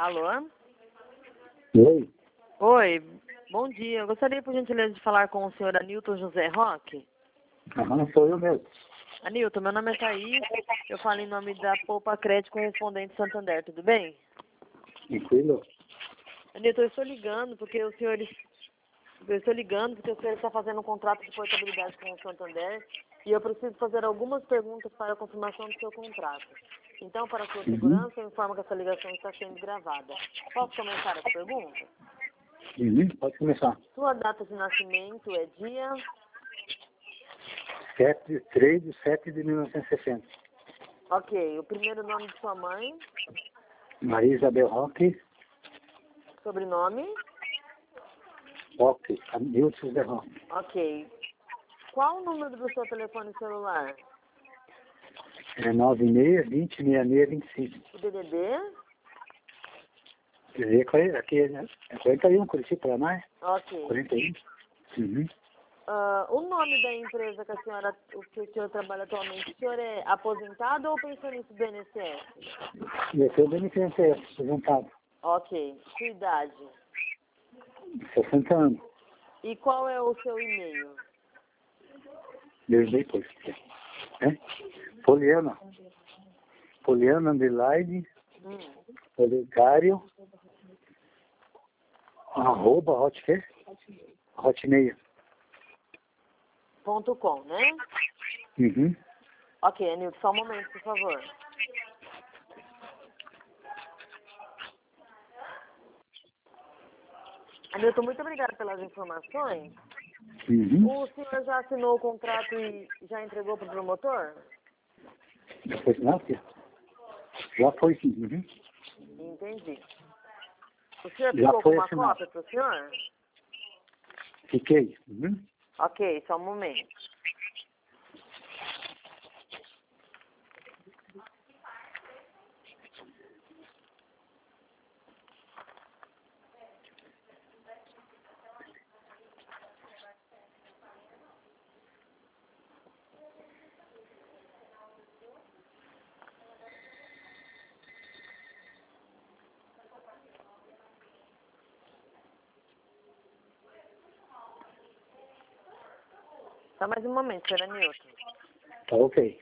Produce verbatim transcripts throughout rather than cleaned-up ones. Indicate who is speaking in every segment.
Speaker 1: Alô?
Speaker 2: Oi.
Speaker 1: Oi, bom dia. Eu gostaria, por gentileza, de falar com o senhor Anilton José Roque.
Speaker 2: Aham, sou eu mesmo.
Speaker 1: Anilton, meu nome é Thaís. Eu falo em nome da Poupa Crédito Correspondente Santander, tudo bem?
Speaker 2: Tranquilo?
Speaker 1: Anilton, eu estou ligando porque o senhor... Eu estou ligando porque o senhor está fazendo um contrato de portabilidade com o Santander e eu preciso fazer algumas perguntas para a confirmação do seu contrato. Então, para a sua segurança, eu informo que essa ligação está sendo gravada. Posso começar as perguntas?
Speaker 2: Uhum, pode começar.
Speaker 1: Sua data de nascimento é dia...
Speaker 2: sete, três de sete de mil novecentos e sessenta.
Speaker 1: Ok. O primeiro nome de sua mãe?
Speaker 2: Maria Isabel Roque.
Speaker 1: Sobrenome?
Speaker 2: Roque. Hamilton José Roque.
Speaker 1: Ok. Qual o número do seu telefone celular?
Speaker 2: É nove seis, vinte, sessenta e seis, vinte e cinco.
Speaker 1: O D D D?
Speaker 2: Quer dizer, aqui é quarenta e um, Curitiba, Paraná?
Speaker 1: Ok.
Speaker 2: quarenta e um. Uhum.
Speaker 1: Ah, o nome da empresa que a senhora, o que o senhor trabalha atualmente, o senhor é aposentado ou pensionista do I N S S?
Speaker 2: Eu sou bem diferente, aposentado.
Speaker 1: Ok. Sua idade?
Speaker 2: sessenta anos.
Speaker 1: E qual é o seu e-mail?
Speaker 2: Desde depois. É? Poliana. Poliana Underline.
Speaker 1: Hum.
Speaker 2: Olegário. Arroba hotmail. Hotmail.
Speaker 1: Ponto com, né?
Speaker 2: Uhum.
Speaker 1: Ok, Anilton, só um momento, por favor. Anilton, muito obrigada pelas informações.
Speaker 2: Uhum.
Speaker 1: O senhor já assinou o contrato e já entregou para o promotor?
Speaker 2: Depois não, filha. Já foi sim. Uhum.
Speaker 1: Entendi. O senhor
Speaker 2: Já
Speaker 1: ficou com
Speaker 2: foi
Speaker 1: uma
Speaker 2: assinado.
Speaker 1: cópia para o senhor?
Speaker 2: Fiquei. Uhum.
Speaker 1: Ok, só um momento. Só mais um momento, senhor Anilton.
Speaker 2: Tá ok.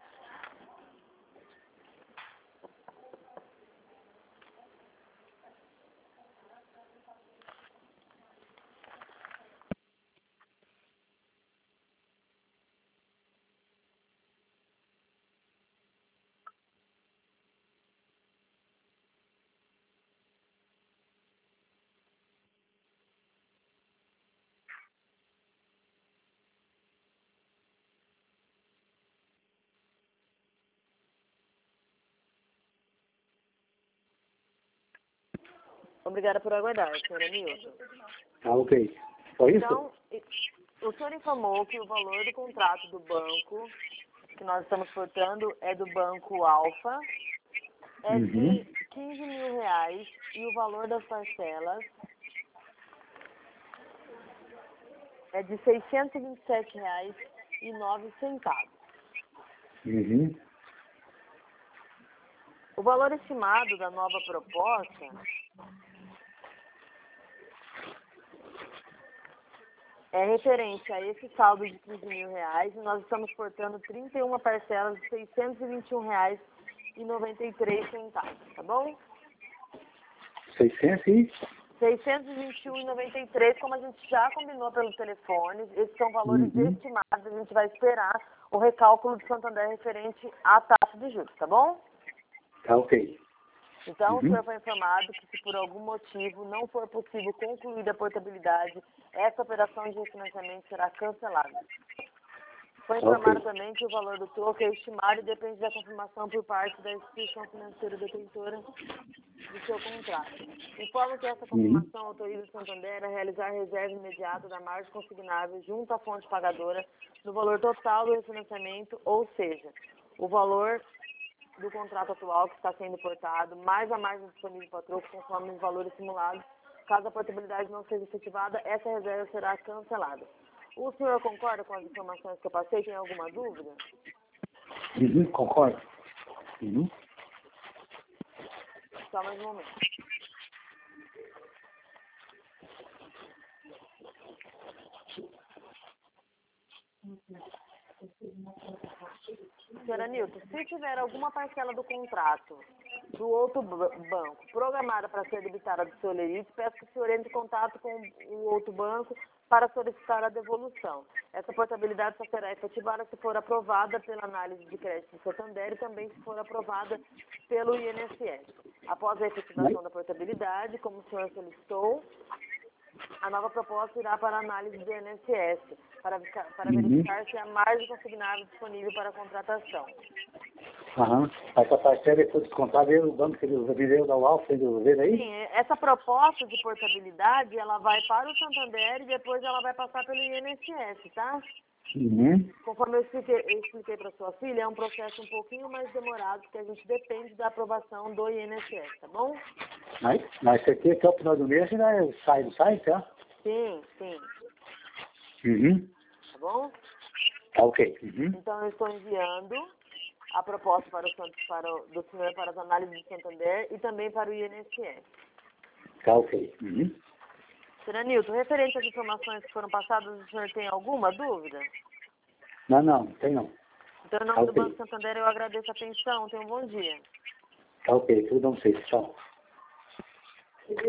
Speaker 1: Obrigada por aguardar, senhor Anilton.
Speaker 2: Tá ok. Foi isso?
Speaker 1: Então, e- o senhor informou que o valor do contrato do banco que nós estamos portando é do Banco Alfa, é
Speaker 2: Uhum.
Speaker 1: de quinze mil reais e o valor das parcelas é de seiscentos e vinte e sete reais e nove centavos.
Speaker 2: Uhum.
Speaker 1: O valor estimado da nova proposta é referente a esse saldo de quinze mil reais e nós estamos portando trinta e uma parcelas de seiscentos e vinte e um reais e noventa e três centavos, tá bom?
Speaker 2: seiscentos e...
Speaker 1: seiscentos e vinte e um reais e noventa e três, como a gente já combinou pelo telefone, esses são valores
Speaker 2: Uhum.
Speaker 1: estimados, a gente vai esperar o recálculo do Santander referente à taxa de juros, tá bom?
Speaker 2: Tá ok.
Speaker 1: Então,
Speaker 2: Uhum.
Speaker 1: o senhor foi informado que se por algum motivo não for possível concluir a portabilidade, essa operação de refinanciamento será cancelada. Foi
Speaker 2: Tá
Speaker 1: informado
Speaker 2: ok.
Speaker 1: também que o valor do troco é estimado e depende da confirmação por parte da instituição financeira detentora do seu contrato. Informo que essa
Speaker 2: Uhum.
Speaker 1: confirmação autoriza o Santander a realizar reserva imediata da margem consignável junto à fonte pagadora no valor total do refinanciamento, ou seja, o valor do contrato atual que está sendo portado, mais a margem disponível para troco conforme os valores simulados. Caso a portabilidade não seja efetivada, essa reserva será cancelada. O senhor concorda com as informações que eu passei? Tem alguma dúvida?
Speaker 2: Uhum. Concordo. Uhum.
Speaker 1: Só mais um momento. Senhora Nilton, se tiver alguma parcela do contrato do outro banco programada para ser debitada do seu lerite, peço que o senhor entre em contato com o outro banco para solicitar a devolução. Essa portabilidade só será efetivada se for aprovada pela análise de crédito do Santander e também se for aprovada pelo I N S S. Após a efetivação da portabilidade, como o senhor solicitou, a nova proposta irá para a análise do I N S S, para, para
Speaker 2: uhum.
Speaker 1: verificar se há margem consignável disponível para a contratação.
Speaker 2: Aham. Essa parcela foi descontada e o banco que devolveu da U A L foi devolver aí?
Speaker 1: Sim, essa proposta de portabilidade, ela vai para o Santander e depois ela vai passar pelo I N S S, tá?
Speaker 2: Uhum.
Speaker 1: Conforme eu expliquei, eu expliquei para sua filha, é um processo um pouquinho mais demorado, porque a gente depende da aprovação do I N S S, tá bom?
Speaker 2: Mas, mas isso aqui até o final do mês ainda sai do site, tá?
Speaker 1: Sim, sim.
Speaker 2: Uhum.
Speaker 1: Tá bom?
Speaker 2: Tá ok. Uhum.
Speaker 1: Então eu estou enviando a proposta para o, para o, do senhor para as análises do Santander e também para o I N S S.
Speaker 2: Tá ok. Uhum.
Speaker 1: Senhora Nilton, referente às informações que foram passadas, o senhor tem alguma dúvida?
Speaker 2: Não, não, tem não.
Speaker 1: Então, em nome
Speaker 2: Tá
Speaker 1: do
Speaker 2: ok.
Speaker 1: Banco Santander, eu agradeço a atenção. Tenha um bom dia.
Speaker 2: Tá ok, tudo bom, vocês. Tchau.